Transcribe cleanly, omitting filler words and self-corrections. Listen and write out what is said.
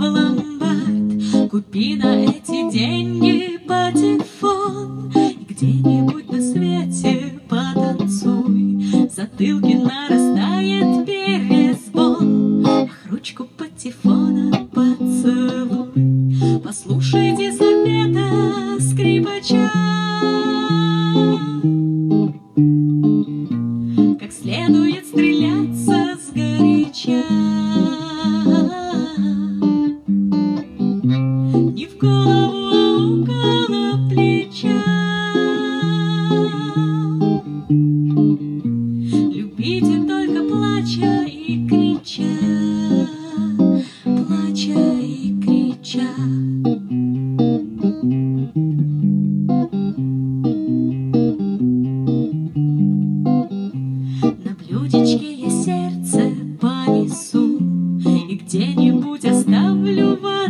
ломбард, купи на эти деньги патефон и где-нибудь на свете потанцуй. В затылке нарастает перезвон, ах, ручку патефона поцелуй. Послушайте совета скрипача, как следует стреляться сгоряча. Не в голову, а около плеча. Любите только плача и крича, плача и крича. На блюдечке я сердце понесу и где-нибудь оставлю вас.